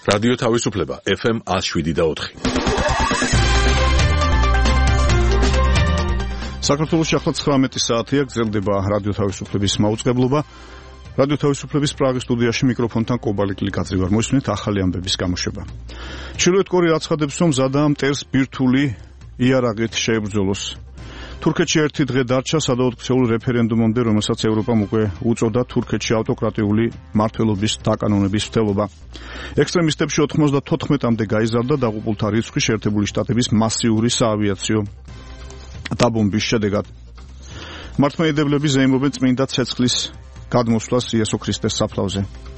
რადიო თავისუფლება FM 107.4. საქართველოში ახლა 19 საათია, გრძელდება რადიო თავისუფლების მაუწყებლობა. რადიო თავისუფლების პრაღის სტუდიაში მიკროფონთან კობალიკ ლიკაძე ვარ. მოისმინეთ ახალი ამბების გამოშვება. ჩრდილოეთ კორეა აცხადებს, რომ მზადაა მტერს ბირთვული იარაღით შეებრძოლოს. თურქეთში ერთი დღე დარჩა სადაოთხკეცილ რეფერენდუმამდე, რომელსაც ევროპამ უკვე უწოდა თურქეთში ავტოკრატიული მმართველობის დაკანონების მცდელობა. ექსტრემისტებში 94-მდე გაიზარდა დაღუპულთა რიცხვი შეერთებული შტატების მასიური საავიაციო დაბომბვის შედეგად. მართლმადიდებლები ზეიმობენ წმინდა ცეცხლის გადმოსვლას იესო ქრისტეს საფლავზე.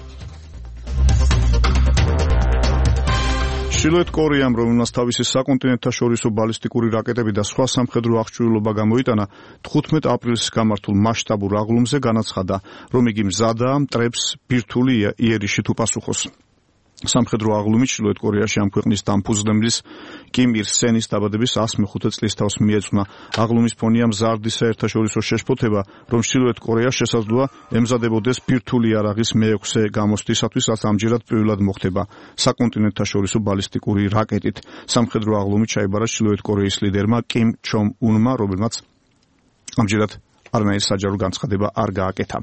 ჩრდილოეთ კორეამ, რომელმაც თავისი საკონტინენტთაშორისო ბალისტიკური რაკეტები და სხვა სამხედრო აღჭურვილობა გამოიტანა, 15 აპრილს გამართულ მასშტაბურ აღლუმზე განაცხადა, რომ იგი მზადაა მტრებს ბირთვული იერიშით უპასუხოს. სამხედრო აღლუმი ჩრდილოეთ კორეაში ამ ქვეყნის დამფუძნებლის კიმ ირ სენის დაბადების 105 წლის თავს მიეძღვნა. აღლუმის ფონია მზარდი საერთაშორისო შეშფოთება, რომ ჩრდილოეთ კორეა შესაძლოა ემზადებოდეს ბირთვული იარაღის მეექვსე გამოსვლისათვის, რაც ამჯერად პირველად მოხდება საკონტინენტთაშორისო ბალისტიკური რაკეტით. სამხედრო აღლუმი ჩაიბარა ჩრდილოეთ კორეის ლიდერმა კიმ ჩონ უნმა, რომელმაც ამჯერად არანაირი საჯარო განცხადება არ გააკეთა.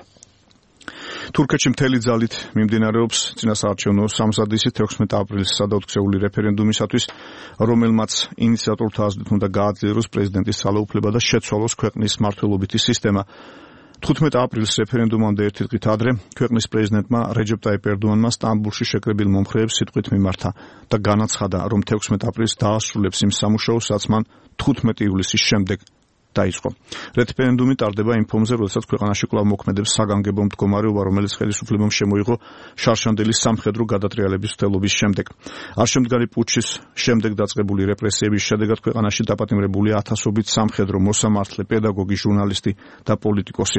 თურქეთში მთელი ძალით მიმდინარეობს წინასაარჩევნო სამზადისი 16 აპრილის სადაოთხკეცილი რეფერენდუმისათვის, რომელმაც ინიციატორთა აზრით უნდა გააძლიეროს პრეზიდენტის ძალაუფლება და შეცვალოს ქვეყნის მმართველობითი სისტემა. 15 აპრილს რეფერენდუმამდე ერთი დღით ადრე ქვეყნის პრეზიდენტმა რეჯეპ ტაიპ ერდოანმა სტამბულში შეკრებილ მომხრეებს სიტყვით მიმართა და განაცხადა, რომ 16 აპრილს დაასრულებს იმ სამუშაოს, რაც მან 15 ივლისის შემდეგ დაიწყო. რეფერენდუმი ტარდება იმ ფონზე, როდესაც ქვეყანაში კვლავ მოქმედებს საგანგებო მდგომარეობა, რომელიც ხელისუფლებამ შემოიღო შარშანდელის სამხედრო გადატრიალების მცდელობის შემდეგ. არშემდგარი პუტჩის შემდეგ დაწყებული რეპრესიების შედეგად ქვეყანაში დაპატიმრებულია ათასობით სამხედრო მოსამართლე, პედაგოგი, ჟურნალისტი და პოლიტიკოსი.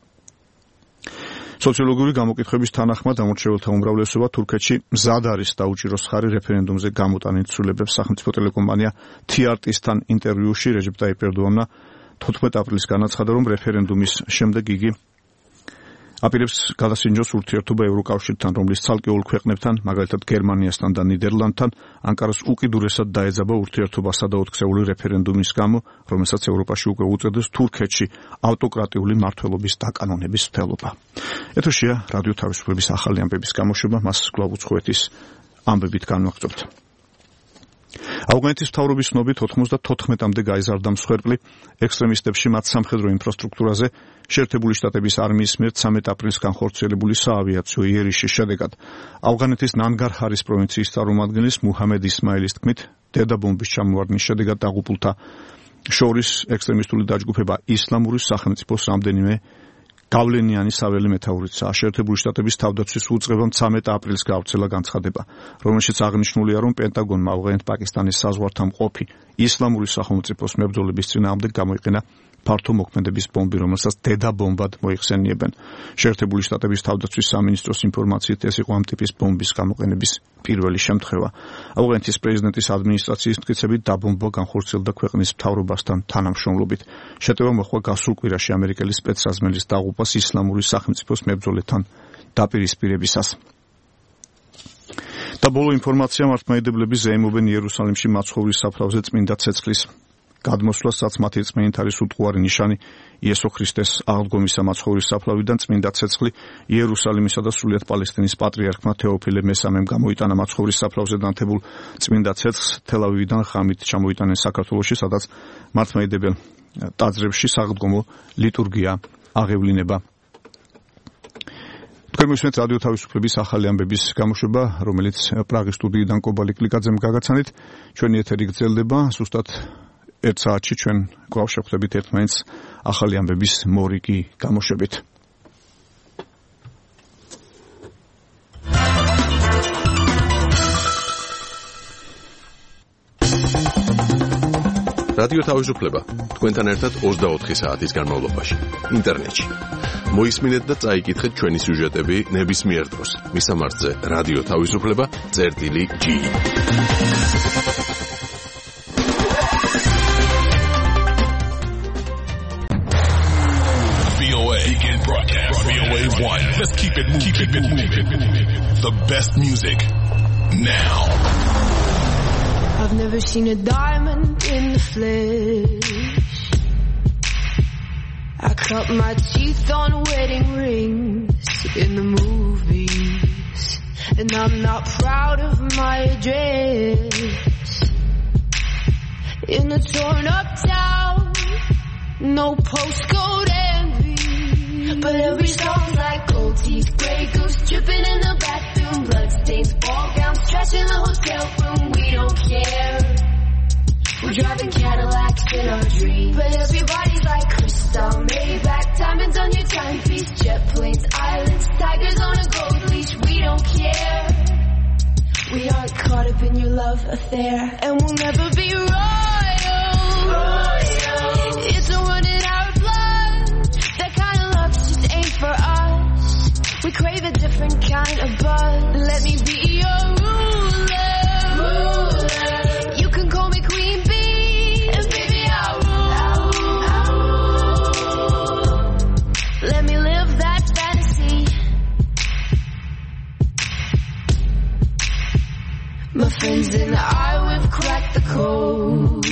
სოციოლოგიური გამოკითხების თანახმად ამორჩეველთა უმრავლესობა თურქეთში მზად არის დაუჭიროს ხარი რეფერენდუმზე გამოტანილ ცვლილებებს. სახელმწიფო ტელეკომპანია TRT-სთან ინტერვიუში რეჯეპ ტაიპ ერდოანმა 15 აპრილს განაცხადა, რომ რეფერენდუმის შემდეგ იგი აპირებს გადასინჯოს ურთიერთობა ევროკავშირთან, რომლის ცალკეულ ქვეყნებთან, მაგალითად გერმანიასთან და ნიდერლანდთან, ანკარას უკიდურესად დაეძაბა ურთიერთობა სადაოთხკეცილი რეფერენდუმის გამო, რომელსაც ევროპაში უკვე უწოდეს თურქეთში ავტოკრატიული მმართველობის დაკანონების მცდელობა. ეთერშია რადიო თავისუფლების ახალი ამბების გამოშვება, მას კვლავ უცხოეთის ამბებით განვაგრძობთ. ავღანეთის მთავრობის ცნობით 94-მდე გაიზარდა მსხვერპლი ექსტრემისტებში მათ სამხედრო ინფრასტრუქტურაზე შეერთებული შტატების არმიის მიერ 13 აპრილს განხორციელებული საავიაციო იერიშის შედეგად. ავღანეთის ნანგარჰარის პროვინციის წარმომადგენლის მუჰამედ ისმაილის თქმით, დედაბომბის ჩამოვარდნის შედეგად დაღუპულთა შორის ექსტრემისტული დაჯგუფება ისლამური სახელმწიფოს რამდენიმე გავლენიანი საველე მეთაურიცაა. შეერთებული შტატების თავდაცვის უწყებამ 13 აპრილს გავრცელა განცხადება, რომელშიც აღნიშნულია, რომ პენტაგონმა ავღანეთ-პაკისტანის საზღვართან მყოფი ისლამური სახელმწიფოს მებრძოლების წინააღმდეგ გამოიყენა ფართო მოქმედების ბომბი, რომელსაც დედაბომბად მოიხსენიებენ. შეერთებული შტატების თავდაცვის სამინისტროს ინფორმაციით, ეს იყო ამ ტიპის ბომბის გამოყენების პირველი შემთხვევა. ავღანეთის პრეზიდენტის ადმინისტრაციის მტკიცებით დაბომბვა განხორციელდა ქვეყნის მთავრობასთან თანამშრომლობით. შეტევა მოხდა გასულ კვირაში ამერიკელი სპეცრაზმელის დაღუპვას ისლამური სახელმწიფოს მებრძოლეთთან დაპირისპირებისას. და ბოლო ინფორმაცია, მართლმადიდებლები ზეიმობენ იერუსალიმში მაცხოვრის საფლავზე წმინდა ცეცხლის გადმოსვლას, რაც მათი რწმენით არის უტყუარი ნიშანი იესო ქრისტეს აღდგომისა მაცხოვრის საფლავიდან. წმინდა ცეცხლი იერუსალიმისა და სრულიად პალესტინის პატრიარქმა თეოფილე მესამემ გამოიტანა მაცხოვრის საფლავზე დანთებულ წმინდა ცეცხლს თელ-ავივიდან ღამით ჩამოიტანეს საქართველოში, სადაც მართლმადიდებელ ტაძრებში საღდგომო ლიტურგია აღევლინება. თქვენ მისმენთ რადიო თავისუფლების ახალი ამბების გამოშვება, რომელიც პრაღის სტუდიიდან კობალიკ ლიკაძემ გაგაცანით. ჩვენი ეთერი გრძელდება ზუსტად 1 საათში ჩვენ კვლავ შევხვდებით ერთმანეთს ახალი ამბების მორიგი გამოშვებით. რადიო თავისუფლება თქვენთან ერთად 24 საათის განმავლობაში ინტერნეტში. მოისმინეთ და წაიკითხეთ ჩვენი სიუჟეტები ნებისმიერ დროს. მისამართზე რადიო თავისუფლება.gi. VOA 1. Let's keep it moving. The best music now. I've never seen a diamond in the flesh. I cut my teeth on wedding rings in the movies, and I'm not proud of my address. In a torn up town, no postcode envy, but every song's like gold teeth, grey goose dripping in the bathroom, bloodstains, ball gowns, trash in the hotel room. We don't care. We're driving Cadillacs in our dreams, but everybody's like crystal, Maybach, diamonds on your timepiece, jet planes, islands, tigers on a gold leash. We don't care. We aren't caught up in your love affair, and we'll never be royal. It's a running our blood. That kind of love just ain't for us. We crave a different kind of buzz. Let me be your ruler. You can call me Queen Bee, and baby I'll rule. Let me live that fantasy. My friends and I, we've cracked the code.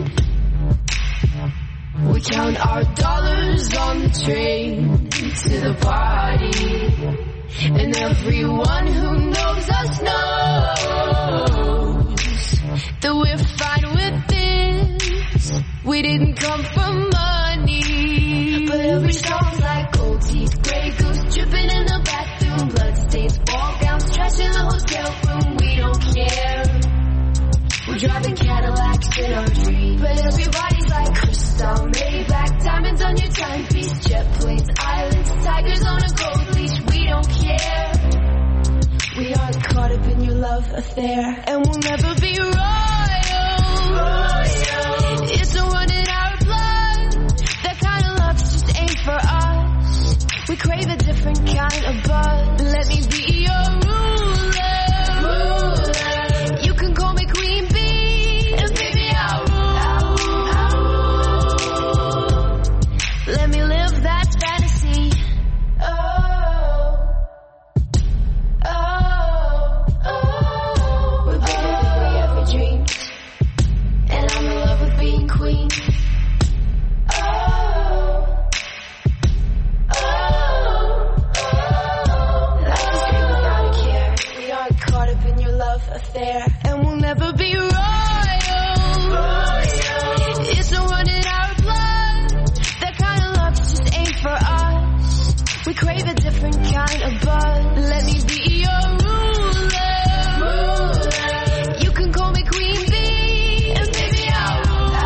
We count our dollars on the train to the party, and everyone who knows us knows that we're fine with this. We didn't come for money, but every song's like gold teeth, grey goose dripping in the bathroom, bloodstains, ball gowns, trash in the hotel room. We don't care. We're driving Cadillacs in our dreams, but everybody's like crystal, Maybach, diamonds on your timepiece, jet planes, islands, tigers on a gold leash. We don't care. We aren't caught up in your love affair, and we'll never be royal. It's a running our blood. That kind of love just ain't for us. We crave a different kind of buzz. Let me be your ruler. You can call me Queen Bee, and baby I'll rule. Let me live that fantasy. We're bigger than we ever dreamed, and I'm in love with being queen. Life is great without a care. We aren't caught up in your love affair, and we'll never be royal. It's a running our blood. That kind of love just ain't for us. We crave a different kind of buzz. Let me be your ruler. You can call me Queen Bee, and baby I'll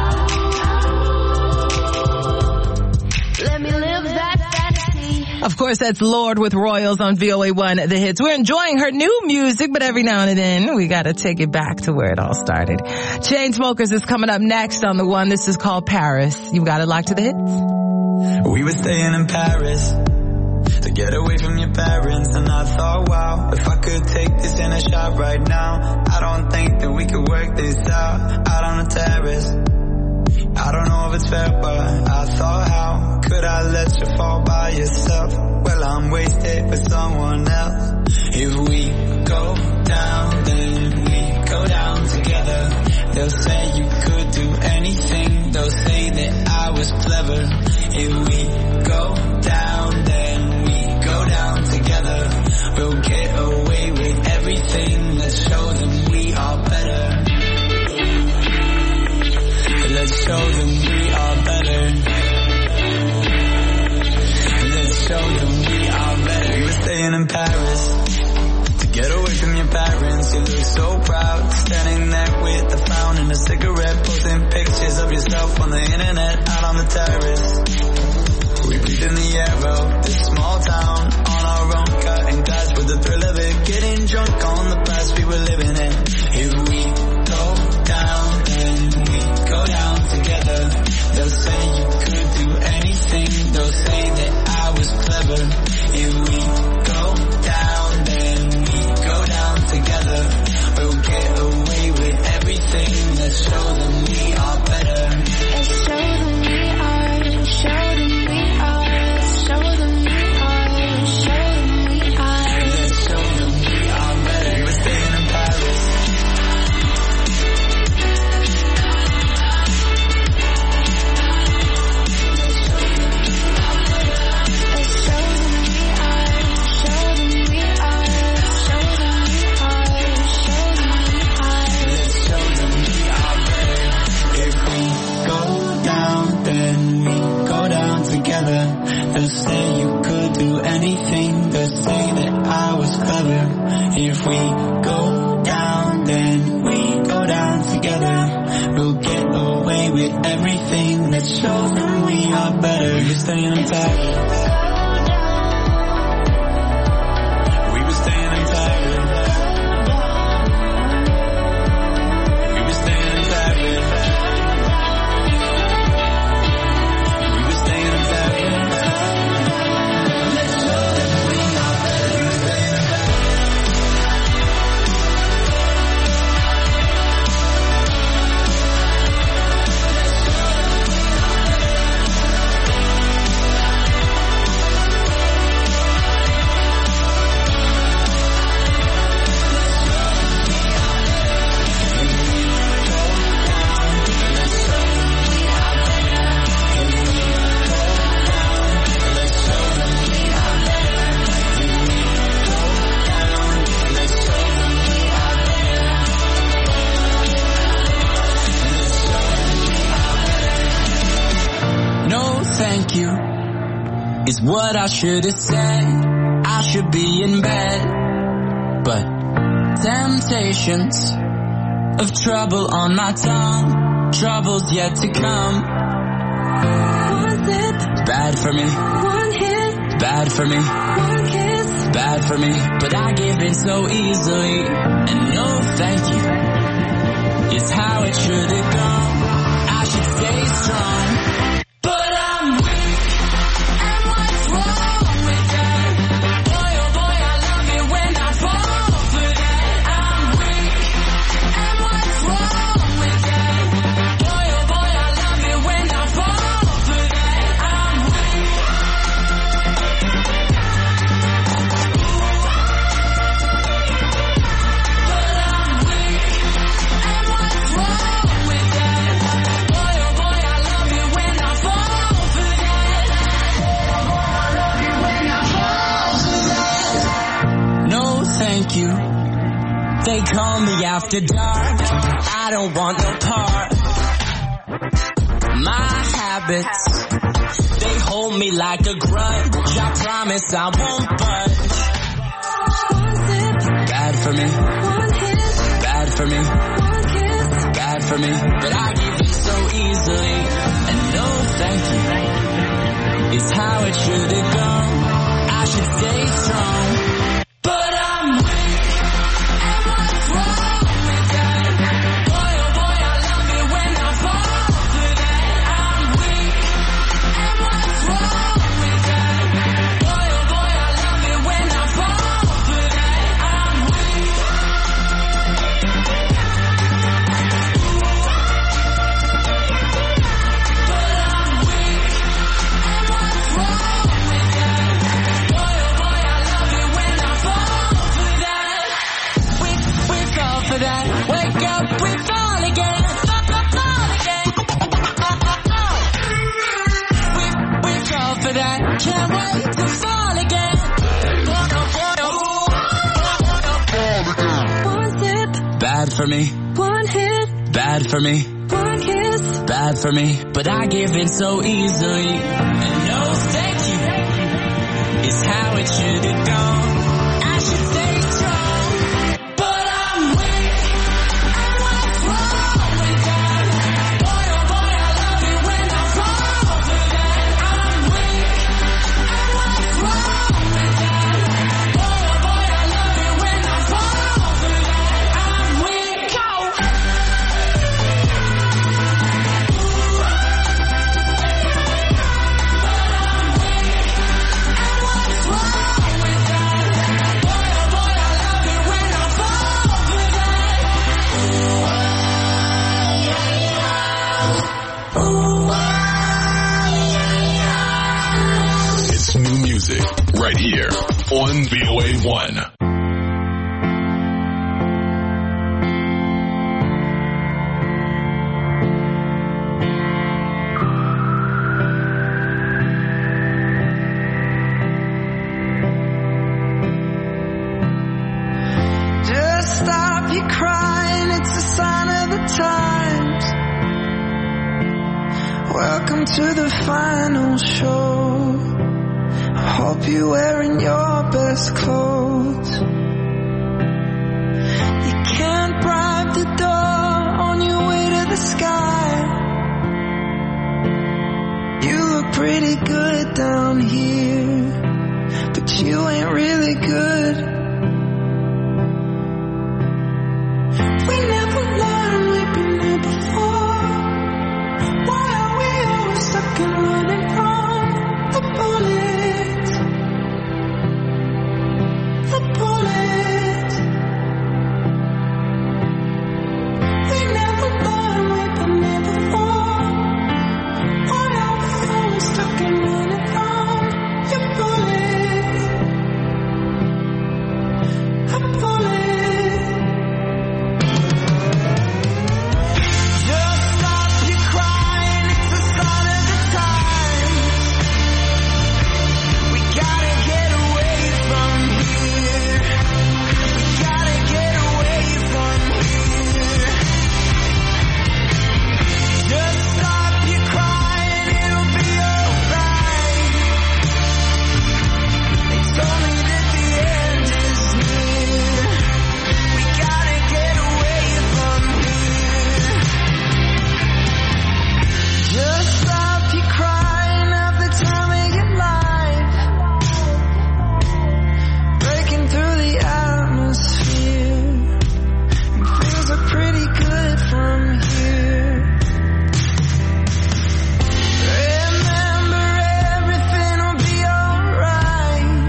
rule. Let me live that fantasy. Of course, that's Lorde with Royals on VOA1 The Hits. We're enjoying her new music, but every now and then we gotta take it back to where it all started. Chainsmokers is coming up next on The One. This is called Paris. You got it locked to the hits? We were staying in Paris to get away from your parents, and I thought, wow, if I could take this in a shot right now, I don't think that we could work this out on the terrace. I don't know if it's fair, but I thought, how could I let you fall by yourself? Well, I'm wasted with someone else. If we go down, then we go down together. They'll say you could do anything. They'll say that I was clever. If we go down, then we go down together. We'll get away with everything. Let's show them we are better. Let's show them we are better. Let's show them we are better. We were staying in Paris to get away from your parents. You look so proud, standing there with the fountain and a cigarette, posting pictures of yourself on the internet, out on the terrace. We breathe in the air of this small town on our own, cutting glass with the thrill of it, getting drunk on the past we were living in. If we go down, then we go down together. They'll say you could do anything. They'll say that I was clever. If we go down, then we go down together. We'll get away with everything. Let's show them we are better. Let's show them we are. Show them we are. Show them we are. Show them we are. Let's show them we are better. We were staying in Paris If we go down, then we go down together. We'll get away with everything that shows them we are better. We're staying intact. Is what I should have said. I should be in bed, but temptations of trouble on my tongue, troubles yet to come. One sip, bad for me. One hit, bad for me. One kiss, bad for me. But I give in so easily, and no thank you is how it should have gone. I should stay strong. They call me after dark, I don't want no part. My habits, they hold me like a grudge. I promise I won't budge. one sip, Bad for me, one hit, bad for me, one kiss, bad for me. But I give in so easily, and no thank you is how it should have gone. I should stay strong. Can't wait to fall again. one sip, Bad for me, one hit, bad for me, one kiss, bad for me. But I give in so easily, and no thank you is how it should have gone. I should stay strong, but I'm weak. And what's wrong with that? Boy, oh boy, I love it when I fall for that. I'm weak. And what's wrong with that? Boy, oh boy, I love it when I fall for that. I'm weak. It's new music right here on VOA1. just stop your crying, it's a sign of the times. Welcome to the final show. I hope you're wearing your best clothes. bribe the door on your way to the sky. You look pretty good down here, but you ain't really good. We never learned, we've been here before. Why are we always stuck and running from the bullets? The bullets. We never learned, we've been here before. Why are we always stuck and running from your bullets? A bullet. Just stop your crying, it's the sign of the times. We gotta get away from here. We gotta get away from here. Just stop your crying, it'll be alright. They told me that the end is near. We gotta get away from here. Just stop your crying, have the time of your life. Breaking through the atmosphere, and things are pretty good from here. Remember, everything will be alright.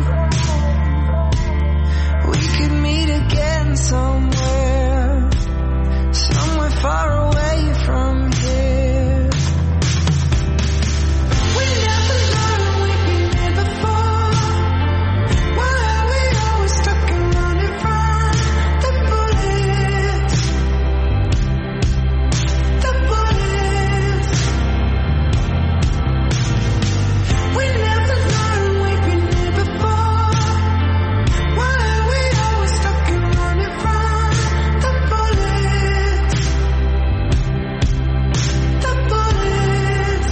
We could meet again somewhere, somewhere far away from here. We never learned, we've been here before. Why are we always stuck and running from the bullets? The bullets. We never learned, we've been here before. Why are we always stuck and running from the bullets? The bullets.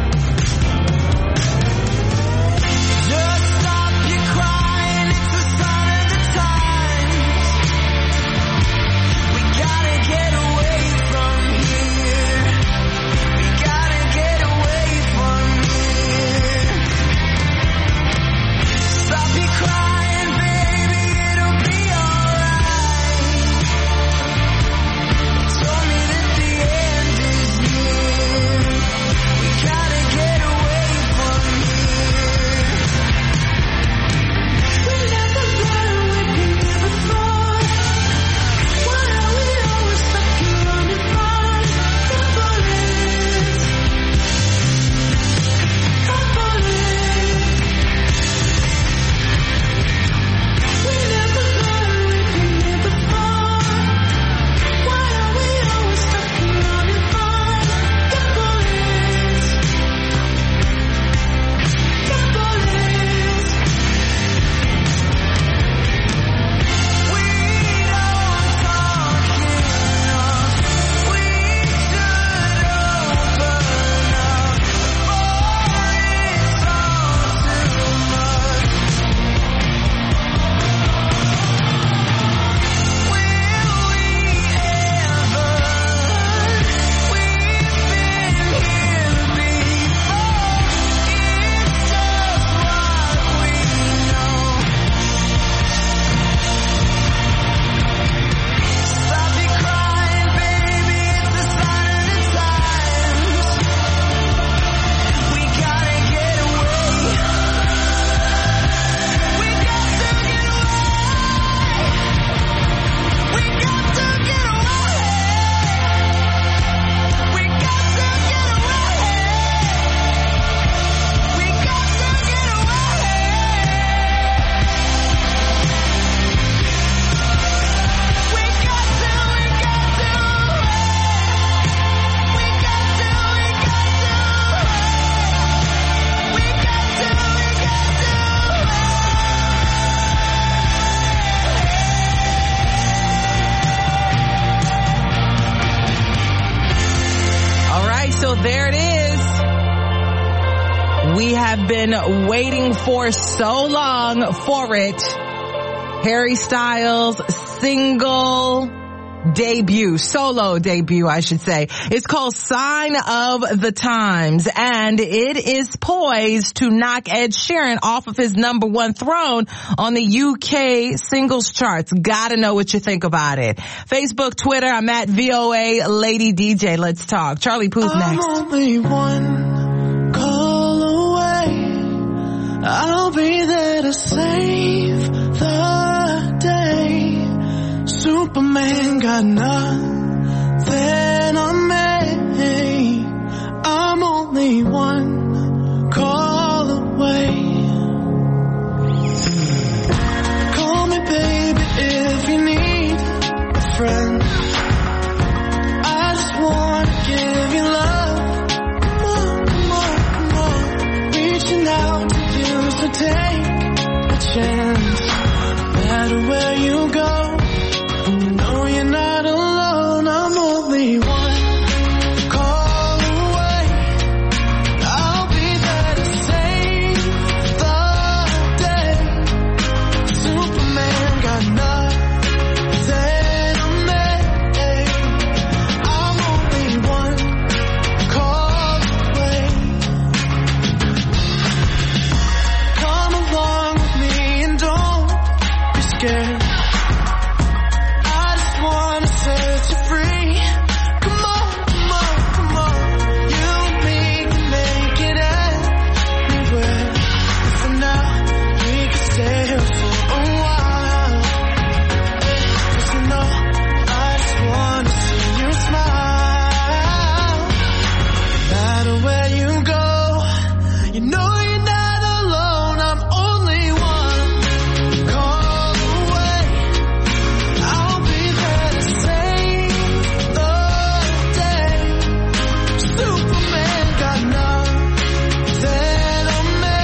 Just stop your crying, it's the sign of the times. We gotta get away from here. We gotta get away from here. Stop your crying, baby, it'll be alright. They told me that the end is near. We gotta get away from here. We never learned, we've been here before. Why are we always stuck and running from the bullets? The bullets. We never learned, we've been here before. Why are we always stuck and running from the bullets? The bullets. We don't talk enough. We should open up before it's all too much. Will we ever? We've been here before. It's just what we know. Stop your crying, baby, it's the sign of the times. We gotta get away. We got to get away. We got to get away. We got to get away. We got to get away. We got to. All right, so there it is. We have been waiting for so long for it. Harry Styles' single solo debut, I should say. It's called Sign of the Times, and it is poised to knock Ed Sheeran off of his number one throne on the UK singles charts. Gotta know what you think about it. Facebook, Twitter, I'm at VOA Lady DJ. Let's talk. Charlie Puth's next. I'm only one call away. I'll be there to save the day. Superman got nothing on me. I'm only one call away. Call me baby if you need a friend. I just wanna give you love. Come on, come on. Reaching out to you, so take a chance. No matter where you go, you know you're not alone. I'm only one call away. I'll be there to save the day. Superman got nothing on me. I'm only one call away. Come along with me and don't be scared. I just wanna set you free. Come on, come on, come on. You and me can make it anywhere. For now, we can stay here for a while. 'Cause you know, I just wanna see you smile. No matter where you go, you know you're not alone. I'm only one call away. I'll be there to save the day. Superman got nothing on me.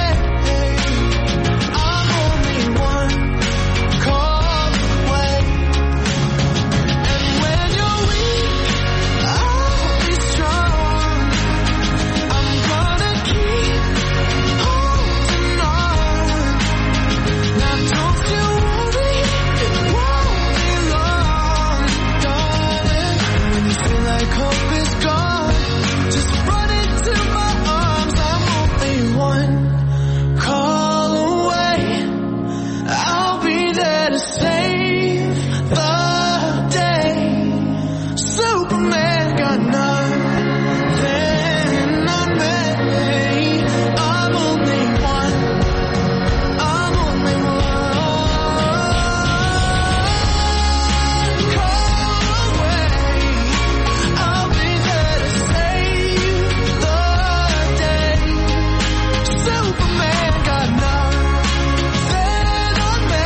I'm only one call away. And when you're weak, I'll be strong. I'm gonna keep holding on. Now don't you worry, it won't be long, darling. When you feel like hope is gone, just run into my arms. I'm only one call away. I'll be there to save the day. Superman got nothing on me. I'm only one. I'm only one call away. I'll be there to save the day. Superman got nothing on me.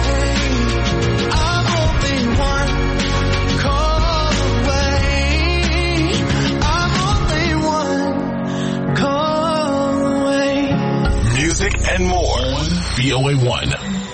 I'm only one call away. I'm only one call away. Music and more. VOA1.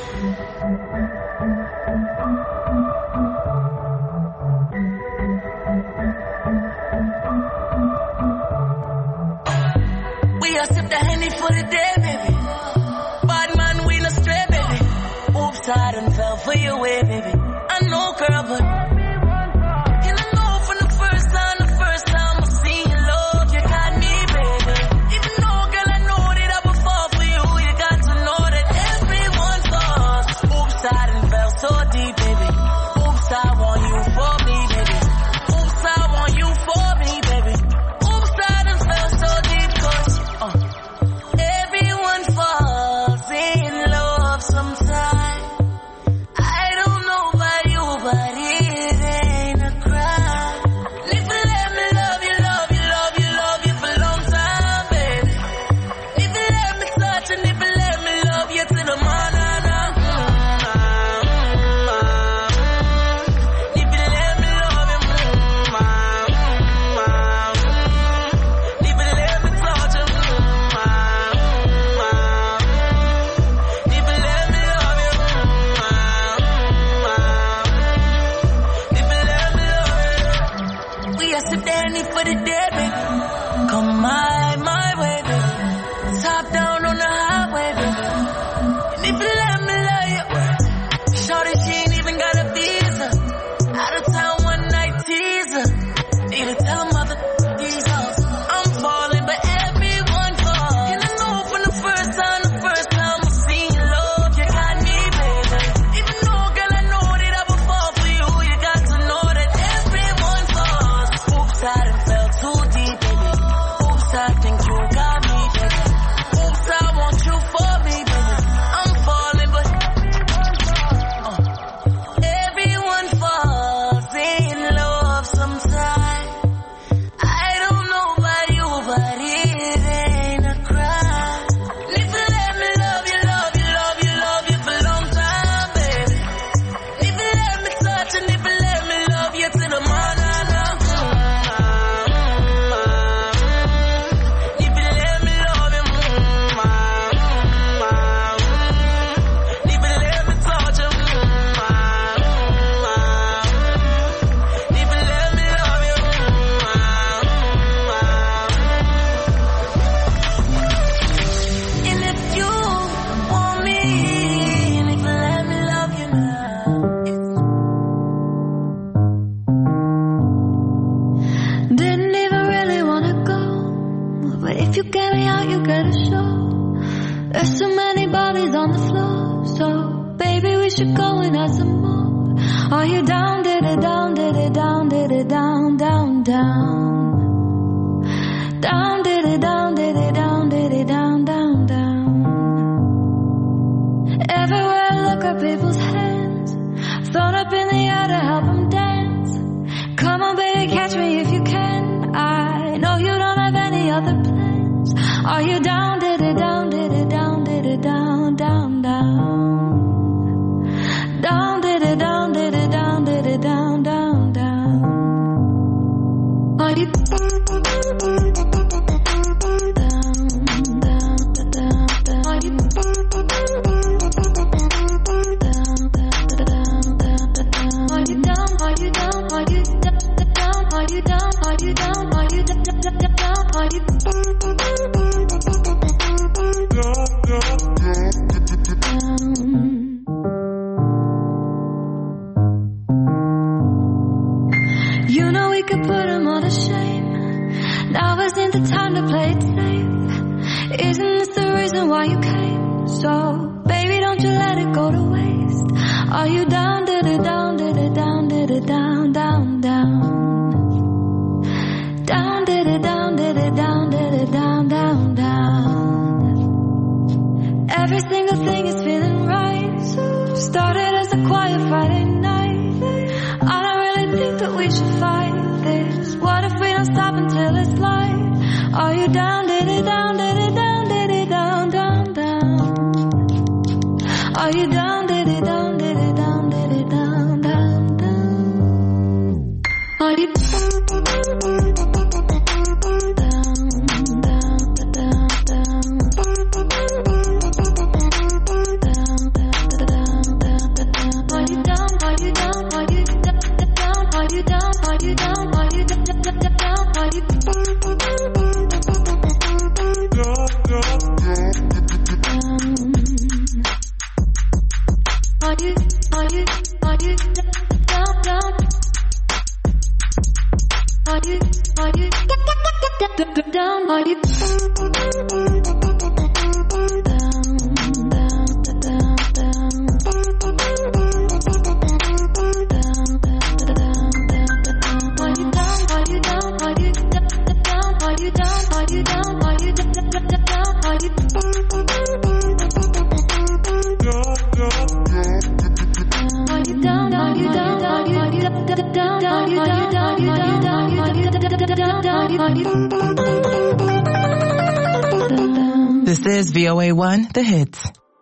We are sip the Henny for the day, baby. Bad man, we no stray, baby. Oops, I done fell for your way, baby. I know, girl, but and I know from the first time I seen your love, you got me, baby. Even though, girl, I know that I would fall for you, you got to know that everyone falls. Oops, I done fell so deep, baby. Oops, I want you for me, baby. Oops, I want you for me, baby. Oops, I done fell so deep, 'cause everyone falls in love sometime. I don't know about you, but it ain't a crime. If you let me love you, love you, love you, love you for a long time, baby. If you let me touch and if you let me love you to the morning. If you let me love you, if you let me touch you, if you let me love you, if you let me love you. We are sit there and eat for the day, baby. Come my way, baby. Top down on the highway, baby. And if you let me love you, shorty, she ain't even got a visa. Out of town There's so many bodies on the floor, so baby we should go and have some more. Are you down, did it down, did it down, did it down, down, down. Down, did it down, did it down, did it down, down, down. Everywhere I look at people's hands, thrown up in the air to help them dance. Come on baby, catch me if you can. I know you don't have any other plans. Are you down, did it down, did it down, did it down, down, down. Down, did it down, did it down, did it down, down, down. Are you You know we could put them all to shame. Now isn't the time to play it safe. Isn't this the reason why you came? So, baby, don't you let it go to waste. Are you down, did it down, did it down, did it down, down, down. Down, did it down, did it down, did it down, down, down. Every single thing is feeling right. Started as a quiet Friday night. I don't really think that we should fight this. What if we don't stop until it's light? Are you down, did it down, did it down, did it down, down, down. Are you down, did it down, did it down, did it down, down, down. Are you This is VOA1, The Hits.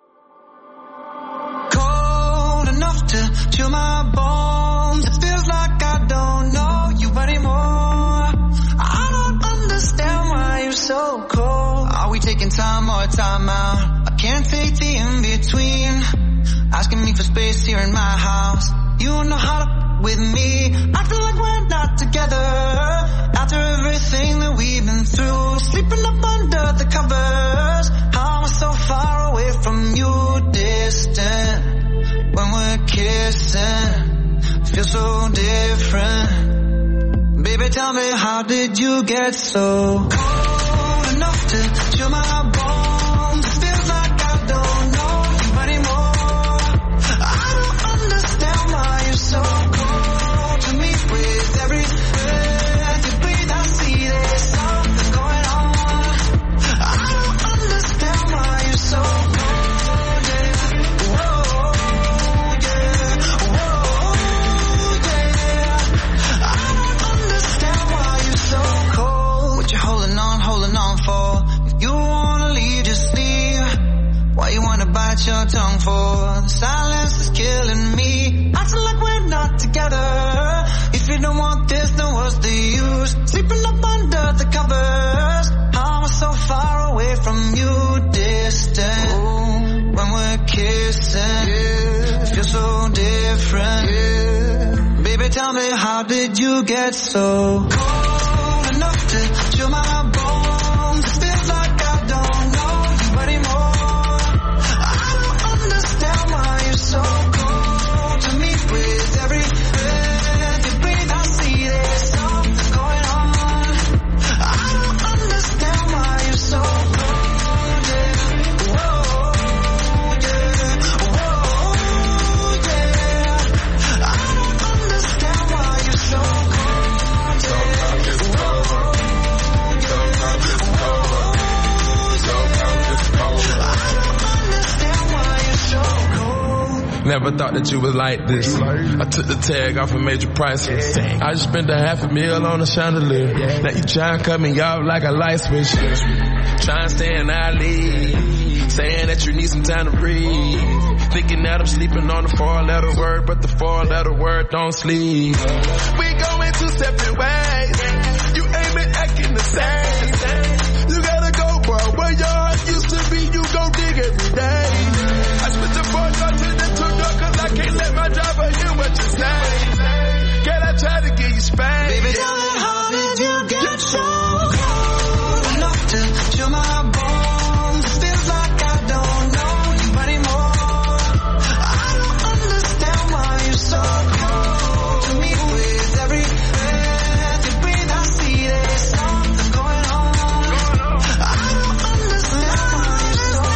Cold enough to chill my bones. It feels like I don't know you anymore. I don't understand why you're so cold. Are we taking time or time out? I can't take the in-between. Asking me for space here in my house. You know how to with me. I feel like we're not together. After everything that we've been through, sleeping up under the covers. How am I so far away from you, distant? When we're kissing, feel so different. Baby, tell me, how did you get so cold enough to chill my bones? It feels like I don't know you anymore. I don't understand why you're so cold to me. With every breath you breathe, I see there's something going on. I don't understand why you're so cold, yeah. Whoa, yeah. Whoa, yeah. I don't understand why you're so cold. What you holding on for? If you wanna leave, just leave. Why you wanna bite your tongue for? The silence is killing me. Acting like we're not together. If you don't want this, then what's the use? Sleeping up under the covers. How am I so far away from you, distant? Ooh, when we're kissing, yeah. It feels so different, yeah. Baby, tell me, how did you get so cold enough to chill my bones? It feels like I don't know you anymore. I don't understand why you're so cold to me. With every breath you breathe, I see there's something going on. I don't understand why you're so cold, yeah. Whoa, Never thought that you was like this. I took the tag off and made you priceless. I just spent $500,000 on a chandelier. Now you try and cut me off like a light switch. Try and stay in our league. Saying that you need some time to breathe. Thinking that I'm sleeping on the 4-letter word, but the 4-letter word don't sleep. We going two separate ways. You ain't been acting the same. You gotta go, bro. Where your heart used to be, you gon' dig every day. I spent the 4 door to the 2 door, cause I can't let my driver hear what you say. Can I try to get you spanked? Baby, tell me how did you get so cold enough to chill my bones? Feels like I don't know you anymore. I don't understand why you're so cold to me. With every breath you breathe, I see there's something going on. I don't understand why you're so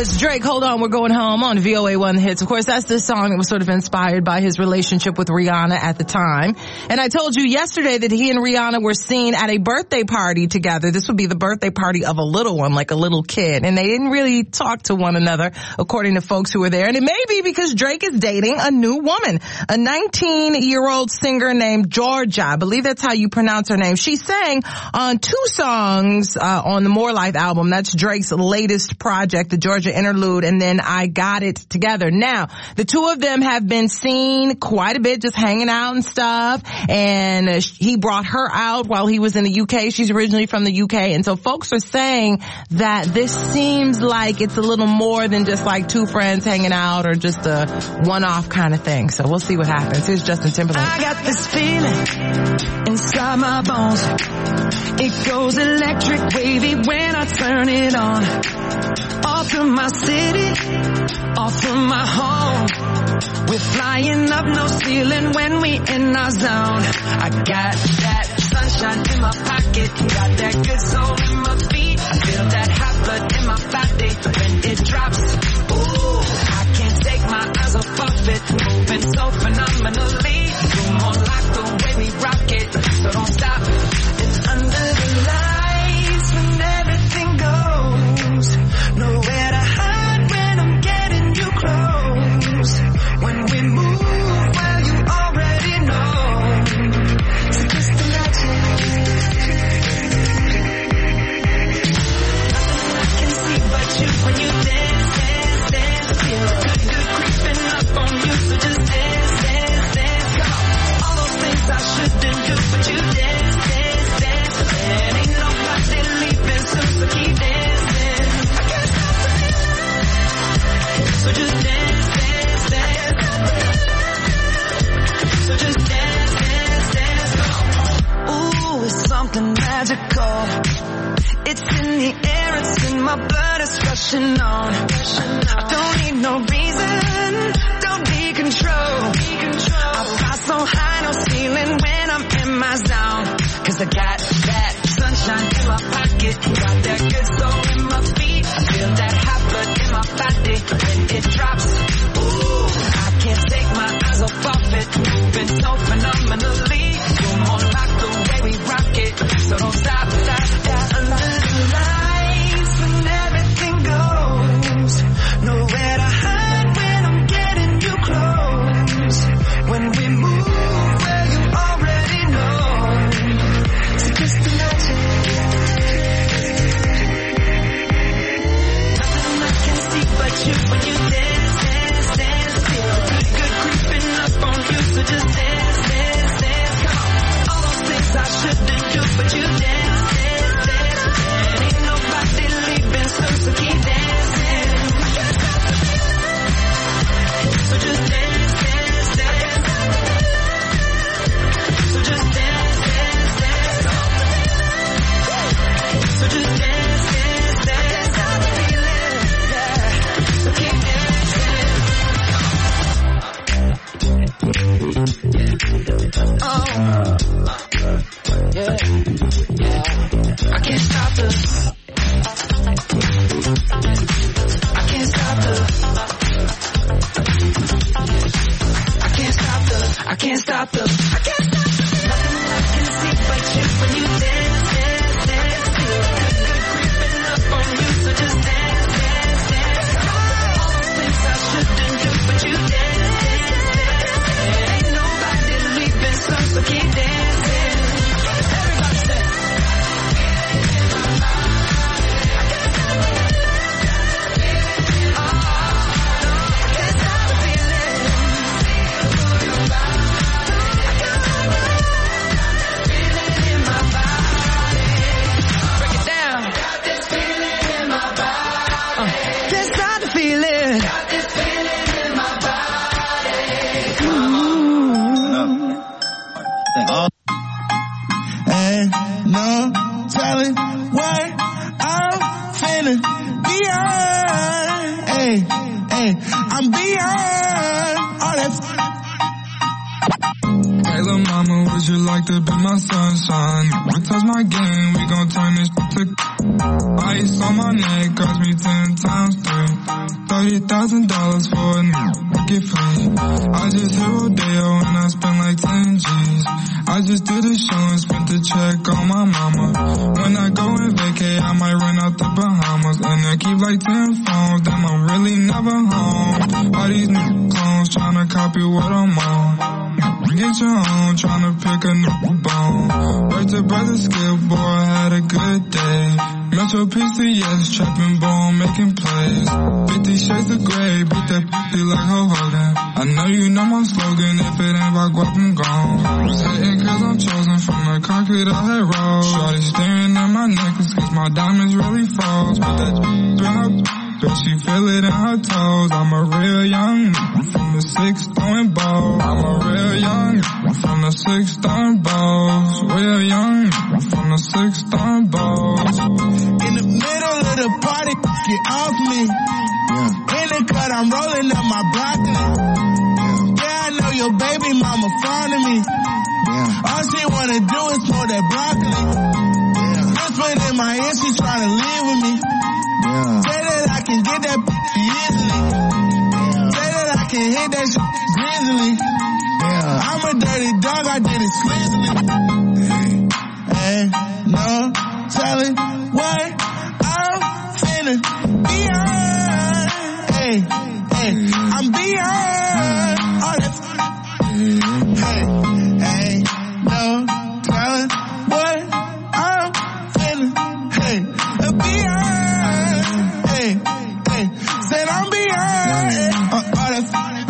was Drake, Hold On, We're Going Home on VOA1 The Hits. Of course, that's this song that was sort of inspired by his relationship with Rihanna at the time. And I told you yesterday that he and Rihanna were seen at a birthday party together. This would be the birthday party of a little one, like a little kid. And they didn't really talk to one another, according to folks who were there. And it may be because Drake is dating a new woman, a 19-year-old singer named Georgia. I believe that's how you pronounce her name. She sang on 2 songs on the More Life album. That's Drake's latest project, the Georgia Interlude, and then I Got It Together. Now, the two of them have been seen quite a bit, just hanging out and stuff, and he brought her out while he was in the UK. She's originally from the UK, and so folks are saying that this seems like it's a little more than just like 2 friends hanging out or just a one-off kind of thing. So we'll see what happens. Here's Justin Timberlake. I got this feeling inside my bones. It goes electric wavy when I turn it on. Off from my city, off from my home. We're flying up no ceiling when we in our zone. I got that sunshine in my pocket, got that good soul in my feet. I feel that hot blood in my body when it drops. Ooh, I can't take my eyes off of it, moving so phenomenally. You're more like the way we rock it, so don't stop. It's under the lights when everything goes. Nowhere to hide when I'm getting you close. When we move, well, you already know. So just imagine. Nothing I can see but you when you dance, dance, dance. Feel good, good creeping up on you. So just dance, dance, dance. Come on. All those things I shouldn't do, but you dance, dance, dance. And ain't nobody leaving soon, so keep dancing. I can't stop the feeling. So just dance, dance, dance. So just dance, dance, dance. Come on. Ooh, it's something magical. It's in the air, it's in my blood, it's rushing on. I don't need no reason, don't be control. I fly so high, no ceiling when I'm in my zone. Cause I got that sunshine in my pocket, got that good soul in my feet. I feel that hot blood in my body when it drops. Ooh, I can't take my eyes off of it, moving so phenomenally. You're more like the way we rock it, so don't stop, stop, stop. Under the lights when everything goes. Nowhere to hide when I'm getting you close. When we move, well, you already know. So just imagine. Nothing I can see but you when you dance, dance, dance. Feel good, good creeping up on you. So just dance, dance, dance. Come on. All those things I shouldn't do, but you dance, dance, dance. And ain't nobody leaving soon, so keep dancing. I can't stop the feeling. So just dance, dance, dance. So just dance, dance, dance. So just dance, dance, dance. Stop the feeling, yeah. So keep dancing. Oh, yeah, yeah. I can't stop the. I can't stop the. I can't stop the. I can't stop the. I can't stop the. Nothing I can see but you when you dance, dance, dance. Feel good, good creeping up on you, so just dance, dance, dance. All those things I shouldn't do, but you dance, dance, dance. And ain't nobody leaving soon, so keep dancing. Everybody say. I'm beyond all that. Hey, little mama, would you like to be my sunshine? We touch my game, we gon' turn this to ice on my neck, cost me 10 times 3. $40,000 for a get free. I just hit Rodeo and I spent like 10 G's. I just did a show and spent the check on my mama. When I go and vacay, I might run out the Bahamas. And I keep like 10 phones, damn, I'm really never home. All these new clones tryna copy what I'm on. Get your own, tryna pick a new bone. Right to brother Skip, boy, I had a good day. Metro PCS, trapping bone, making plays. 50 shades of gray, beat that p***y like Ho Hogan. I know you know my slogan, if it ain't about guap, I'm gone. Was hating cause I'm chosen from the concrete I had rolled. Shorty staring at my necklace cause my diamonds really froze. Put that in her but she feel it in her toes. I'm a real young from the 6 throwing balls. I'm a real young from the 6 throwing balls. Real young from the 6 throwing balls. In the middle of the party, get off me. In the cut, I'm rolling up my broccoli. Yeah, I know your baby mama fond of me. All she wanna do is pour that broccoli. Whispered in my ear, she tryna leave with me. Say that I can get that easily. Say that I can hit that shit greasily. I'm a dirty dog, I did it sleazily. Ain't no telling what I'm finna be on. Hey, I'm beyond all that. Hey, ain't no telling what I'm finna be on. Said I'm beyond all that.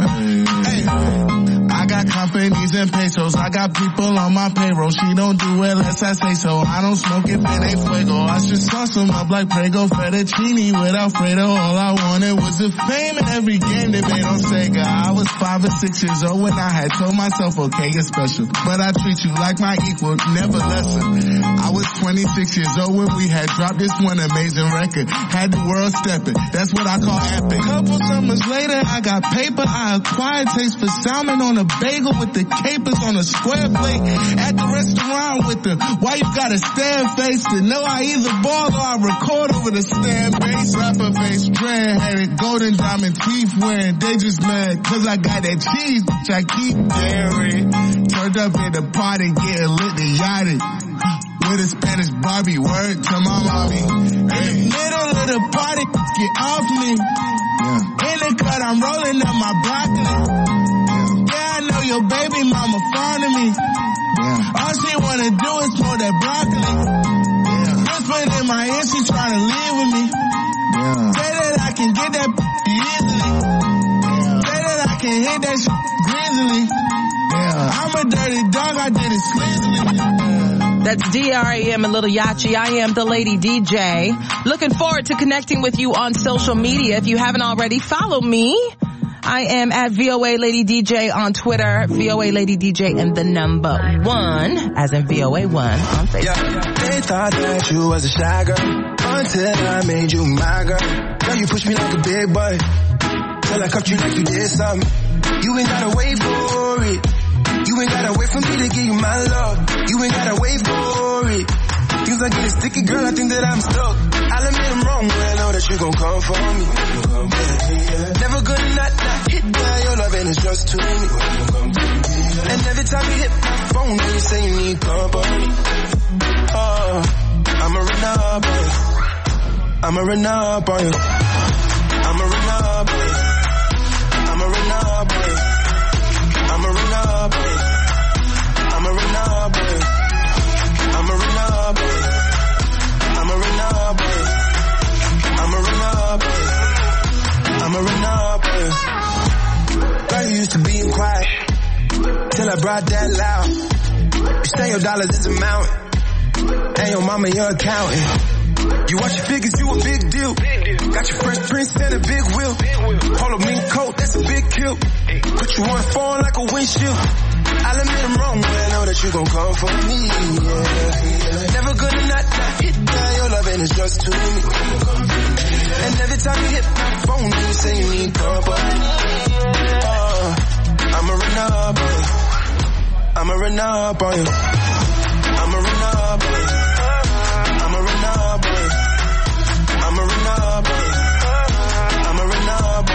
I got companies and pesos. I got people on my payroll. She don't do it unless I say so. I don't smoke if it ain't fuego. I should sauce them up like Prego fettuccine with Alfredo. All I wanted was the fame in every game they made on Sega. I was 5 or 6 years old when I had told myself, okay, you're special, but I treat you like my equal, never lesser. I was 26 years old when we had dropped this one amazing record. Had the world stepping. That's what I call epic. Couple summers later, I got paper. I acquired taste for salmon on a bagel with the capers on a square plate. At the restaurant with the why you gotta stare face to know I either ball or I record over the stand bass. Rapper face, dread-headed, golden diamond teeth wearing. They just mad cause I got that cheese, which I keep daring. Turned up at the party, getting lit and yachted. With a Spanish Barbie, word to my mommy. In the middle of the party, get off me. In the cut, I'm rolling up my broccoli. Yeah, I know your baby mama fond of me. All she wanna do is pour that broccoli. Whispered in my ear, she tryna leave with me. Say that I can get that easily. Say that I can hit that shit greasily. I'm a dirty dog, I did it sleazily. That's DRAM and Little Yachi. I am the Lady DJ. Looking forward to connecting with you on social media. If you haven't already, follow me. I am at VOA Lady DJ on Twitter, VOA Lady DJ and the number 1, as in VOA1 on Facebook. Yeah, they thought that you was a shy girl until I made you my girl. Girl, you push me like a big boy till I cuffed you like you did something. You ain't gotta wait for it. You ain't gotta wait for me to give you my love. You ain't gotta wait for it. Things are getting sticky, girl, I think that I'm stuck. I'll admit I'm wrong, but I know that you gon' come for me. Never gonna not hit by your love and it's just too me. And every time you hit my phone, you say you need company. Oh, I'ma run up on you. I'ma run up on you. I'ma run up on you. I'ma run up on you. I'ma run up on you. I'ma run up on you. I'ma run up on you. I'ma run up on you. I'ma run up on you. I'ma run up on you. Girl, you used to being quiet till I brought that loud. You say your dollars is a mountain, and your mama your accountant. You watch your figures, you a big deal. Got your Fresh Prince and a big wheel. Polo mink coat, that's a big kill. Put you on phone like a windshield. I'll admit I'm wrong, but I know that you gon' come for me, yeah. Never gonna not hit by your love and it's just too me. And every time you hit my phone, you say you need company. Oh, I'ma run up on you. I'ma run up on you. I'ma run up on you. I'ma run up on you. I'ma run up on you. I'ma run up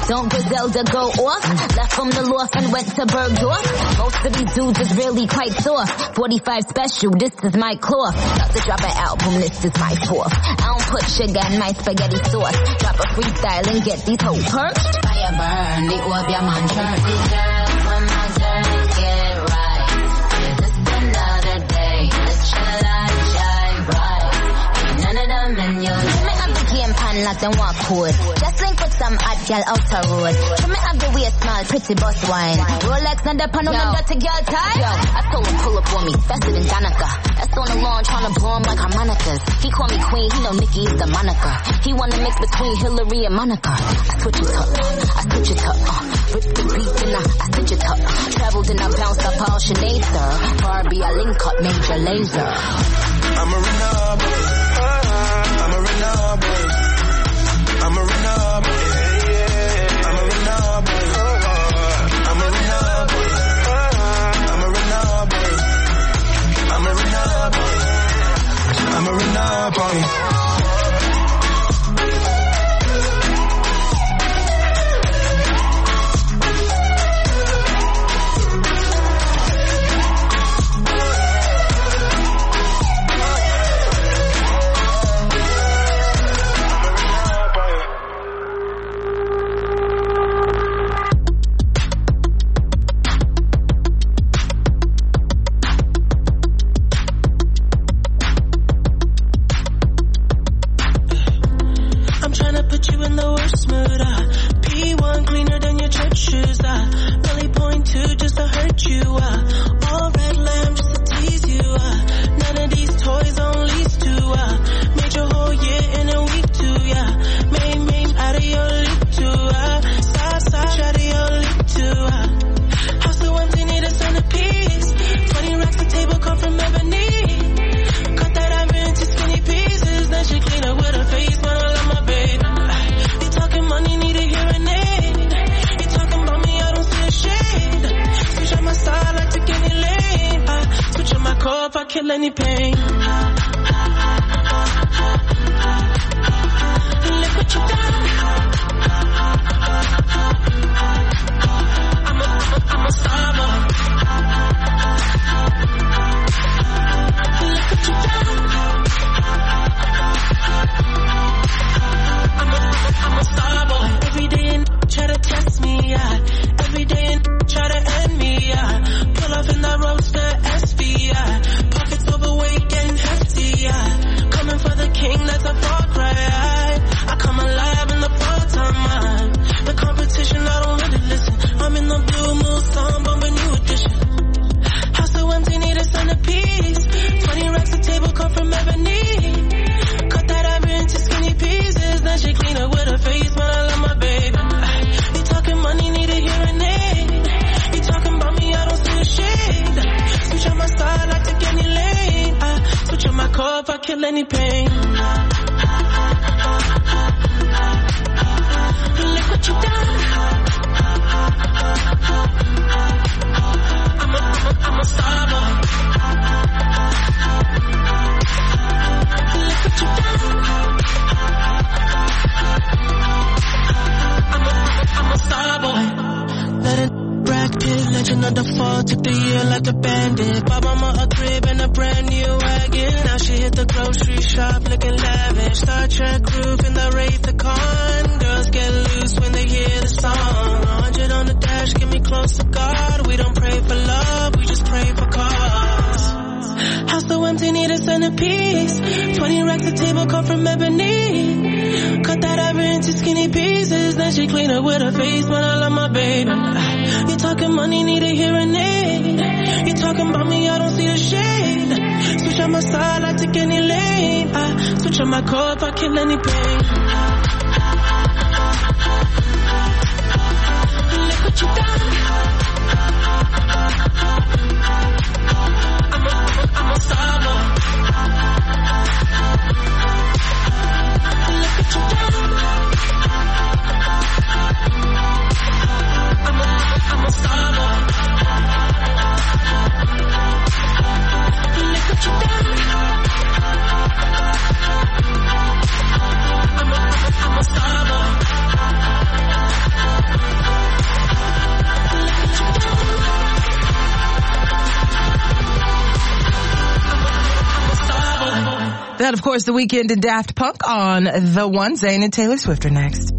Don't Griselda go off? Left from the loft and went to Bergdorf. Most of these dudes is really quite soft. 45 special, this is my cloth. About to drop an album, this is my fourth. I don't put sugar in my spaghetti sauce. Drop a freestyle and get these whole perks. Fire burn, the your man church. When my journey get right, is this another day? Let's chill out, shine bright. Ain't none of them in your life. Me have the game pan like them walk code. Just link with some hot girl outer road. Me have the waist small, pretty bus wine. Rolex and the pan on them dirty girl tie. Yo, I told him pull up on me, faster than Danica. That's on the lawn trying to blow him like harmonicas. He call me queen, he know Nicki is the moniker. He wanna mix between Hillary and Monica. I switch it up, I switch it up. Rip the beat and I switch it up. Traveled and I bounced up all Sinead, sir. Barbie, I link up Major Lazer. I'm a renegade. I'm a renegade. I'm a renegade. I'm a renegade. I'm a renegade. I'm a renegade. I'm a renegade. I'm a renegade. Kill any pain. Look what you done. I'm a star boy. Look what you done. I'm a star boy. Every day and try to test me, yeah. Every day and try to end me, yeah. Pull off in the roadster SVI. Overweight and hefty, yeah. Coming for the king, that's a far cry. I come alive in the part-time. The competition, I don't really listen. I'm in the blue moon song, bumping new edition. House so empty, need a centerpiece. 20 racks of table come from ebony. Cut that ivory into skinny pieces. Then she clean up with her face, but I love my baby. You talking money, need a hearing aid. You talking about me, I don't see a shade. Switch on my style, I take any lane. Switch on my car if I kill any pain. Look what you done. I'm a star boy. Look what you done. I'm a star boy. Let it Brad Pitt, legend of the fall, took the year like a bandit. Bought mama a crib and a brand new wagon. Now she hit the grocery shop looking lavish. Star Trek roof in the Wraith the Con. Girls get loose when they hear the song. 100 on the dash, get me close to God. We don't pray for love, we just pray for cause. House so empty, need a centerpiece. 20 racks of table come from ebony. Cut that ivory into skinny pieces. Then she clean up with her face, but I love my baby. You talking money, need a hearing aid. You talking about me, I don't see a shade. Switch on my side, I take any lane. I switch on my car if I kill any pain. Look what you done. I'm a star boy. Look what you done. I'm a star boy. Look what you done. got, of course, The Weeknd and Daft Punk on The One. Zayn and Taylor Swift are next.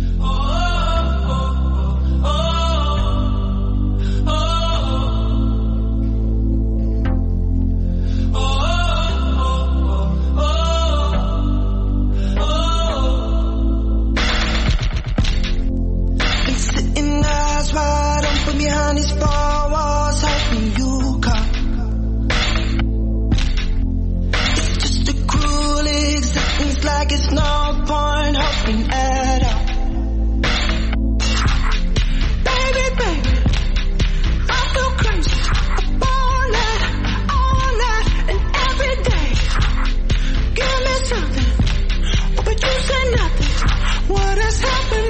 Behind these four walls, hoping you come. It's just a cruel existence, like it's no point hoping at all. Baby, baby, I feel crazy. Up all night, and every day. Give me something, but you say nothing. What is happening?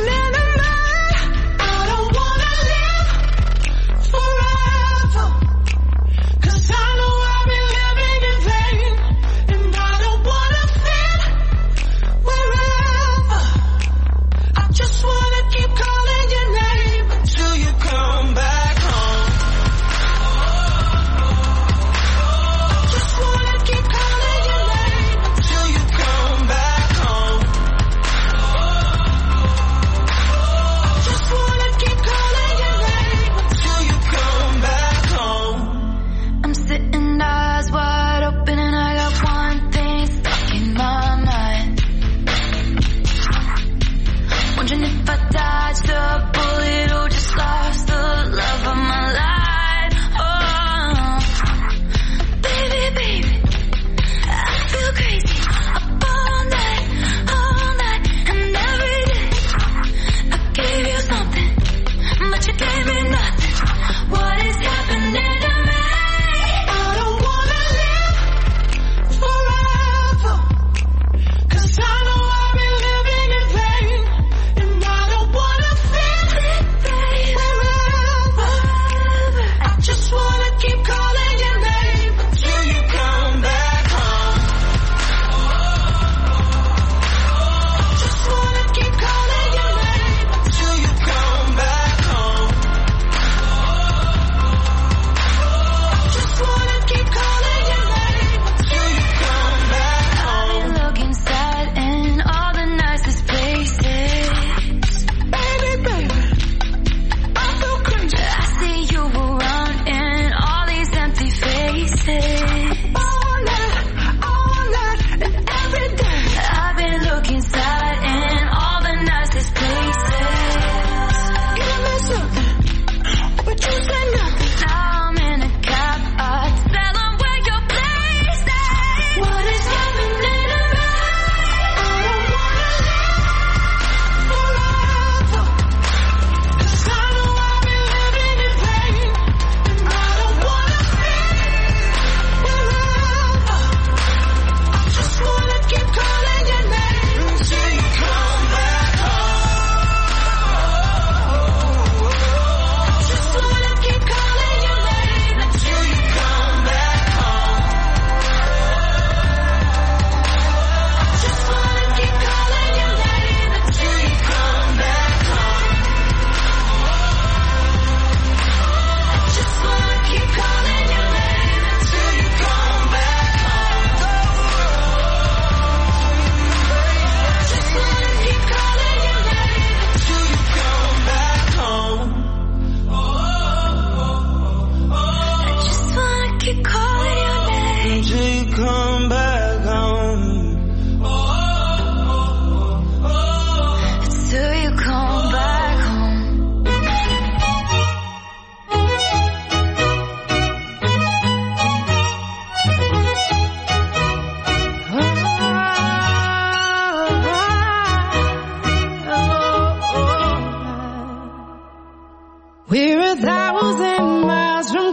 We're 1,000 miles from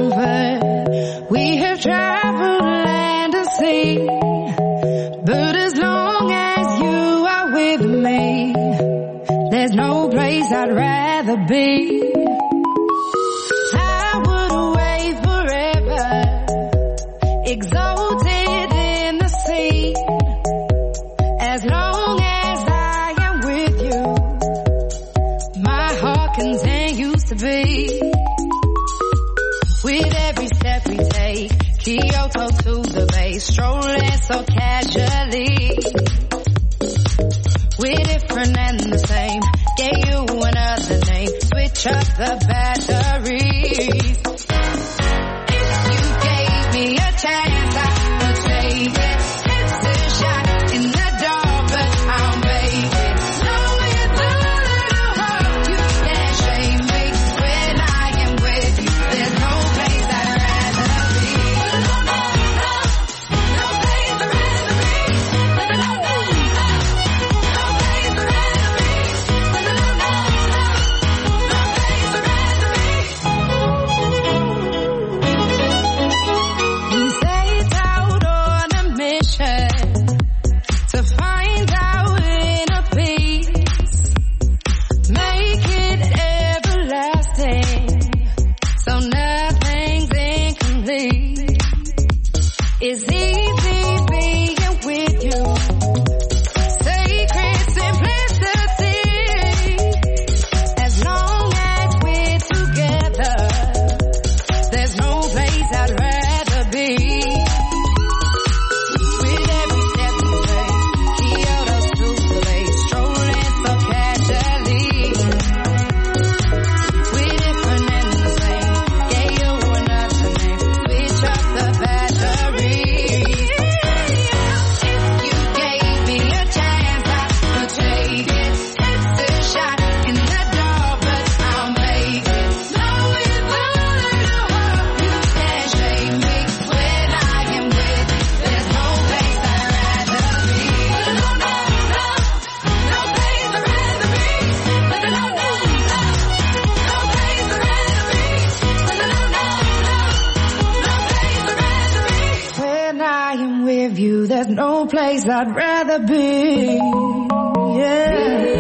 comfort. We have traveled land and sea. But as long as you are with me, there's no place I'd rather be. I would away forever, exalted in the sea. As long as I am with you, my heart continues to beat. With every step we take, Kyoto to the bay, strolling so casually. We're different and the same. Gave you another name. Switch up the batteries. If you gave me a chance, I would take it. It's a shot in the dark, but I'll make it. So with a little hope, you can't shame me. When I am with you, there's no place I'd rather be. No place I'd rather be. No place I'd rather be. He set out on a mission to find our inner peace, make it everlasting, so nothing's incomplete. It's easy being with you, sacred simplicity. As long as we're together, there's no place I'd rather be. With every step we take, Kyoto souffle, strolling so casually. We're different and the same. Gave you another name. Switch up the batteries. If you gave me a chance, I would take it. It's a shot in the dark, but I'll make it. So with a little hope, you can't shame me. When I am with you, there's no place I'd rather be. No place I'd rather be. No place I'd rather be. When I am with you, there's no place I'd rather be. Yeah.